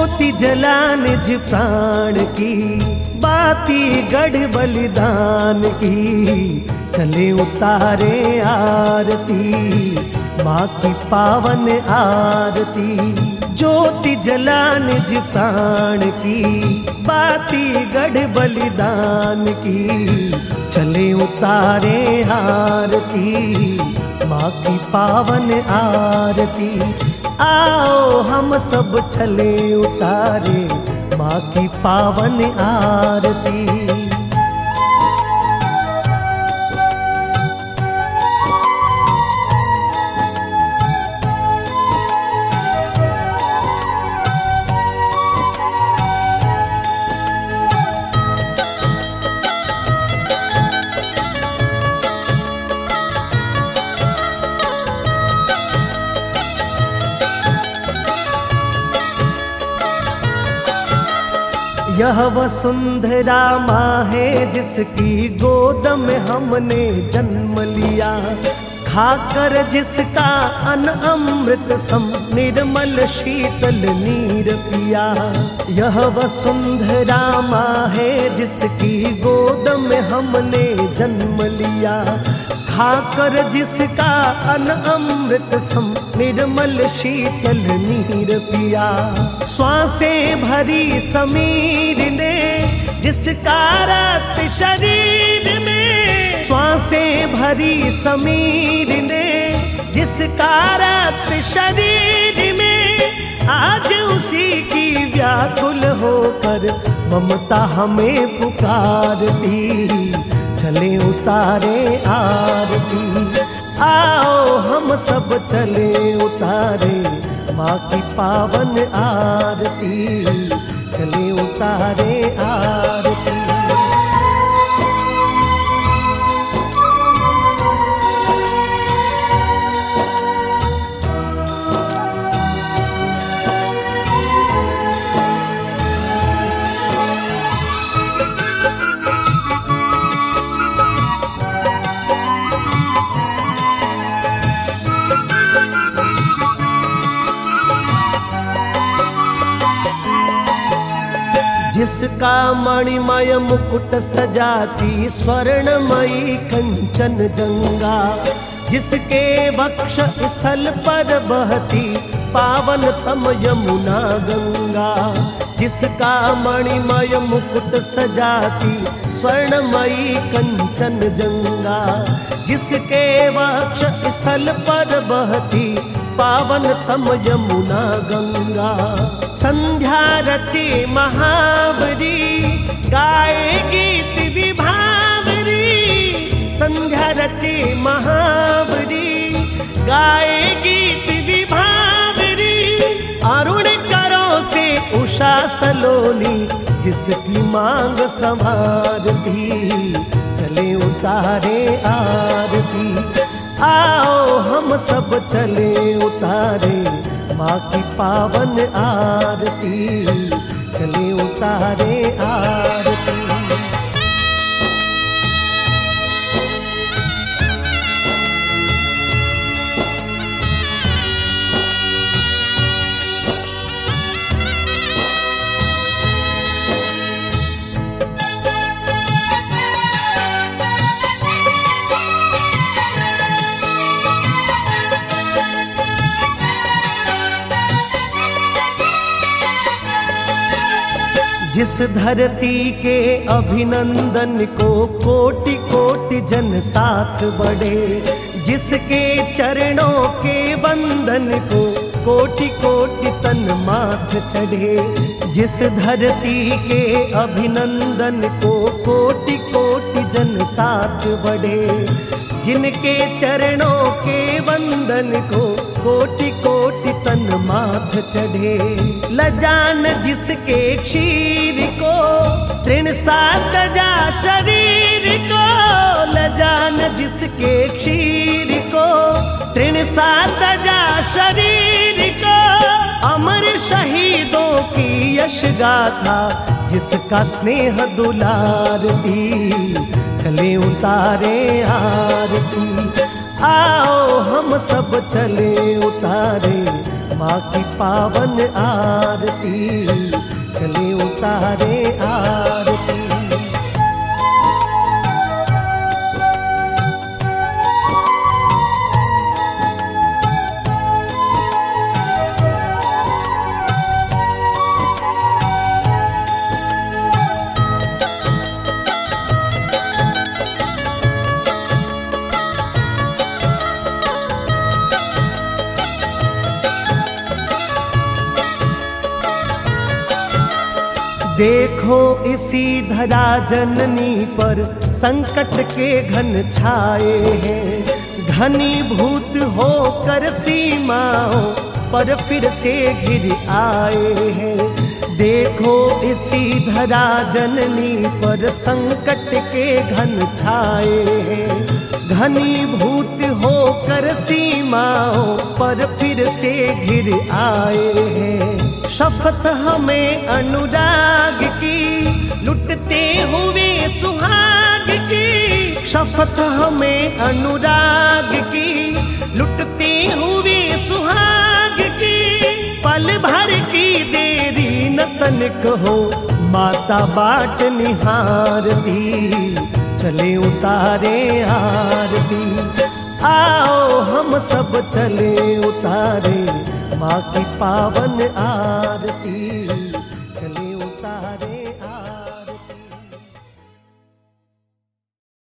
ज्योति जला निज प्राण की, बाती गढ़ बलिदान की, चले उतारे आरती माँ की पावन आरती। ज्योति जला निज प्राण की, बाती गढ़ बलिदान की, चले उतारे आरती माँ की पावन आरती। आओ हम सब चले उतारे माँ की पावन आरती। यह वसुंधरा माँ है जिसकी गोद में हमने जन्म लिया, खाकर जिसका अन्न अमृत सम निर्मल शीतल नीर पिया। यह वसुंधरा माँ है जिसकी गोद में हमने जन्म लिया, खाकर जिसका अन्न अमृत सम निर्मल शीतल नीर पिया। श्वासें भरी समीर ने जिसका रक्त शरीर में, श्वासें भरी समीर ने जिसका रक्त शरीर में, आज उसी की व्याकुल होकर ममता हमें पुकारती, चले उतारे आरती। आओ हम सब चले उतारे माँ की पावन आरती, चले उतारे आरती। जिसका मणिमय मुकुट सजाती स्वर्णमयी कंचन जंगा, जिसके वक्ष स्थल पर बहती पावन तम यमुना गंगा। जिसका मणिमय मुकुट सजाती स्वर्णमयी कंचन जंगा, जिसके वक्ष स्थल पर बहती पावन तम यमुना गंगा। संध्या रचे महावरी गाए गीत विभावरी, संध्या रचे महावरी गाए गीत विभावरी। अरुण करों से उषा सलोनी जिसकी मांग संवारती, चले उतारे आरती। आओ हम सब चले उतारे माँ की पावन आरती, चले उतारे आरती। जिस धरती के अभिनंदन को कोटि कोटि जन साथ बढ़े, जिसके चरणों के वंदन को कोटि कोटि तन माथ चढ़े। जिस धरती के अभिनंदन को कोटि कोटि जन साथ बढ़े, जिनके चरणों के वंदन को कोटि कोटि तन माथ चढ़े। लजान जिसके क्षीर को तृण सात जा शरीर को, लजान जिसके क्षीर को तृण सात जा शरीर को। अमर शहीदों की यश गाथा जिसका स्नेह दुलार दी, चले उतारे आरती। आओ हम सब चले उतारे माँ की पावन आरती, चले उतारे आरती। देखो इसी धरा जननी पर संकट के घन छाए हैं, घनीभूत होकर सीमाओं पर फिर से घिर आए हैं। देखो इसी धरा जननी पर संकट के घन छाए हैं, घनीभूत होकर सीमाओं पर फिर से घिर आए हैं। शपथ हमें अनुराग की, लुटते हुए सुहाग की। शपथ हमें अनुराग की, लुटते हुए सुहाग की। पल भर की देरी न तनिक हो, माता बाट निहारती, चले उतारे आरती। आओ हम सब चले उतारे माँ की पावन आरती, चले उतारे आरती।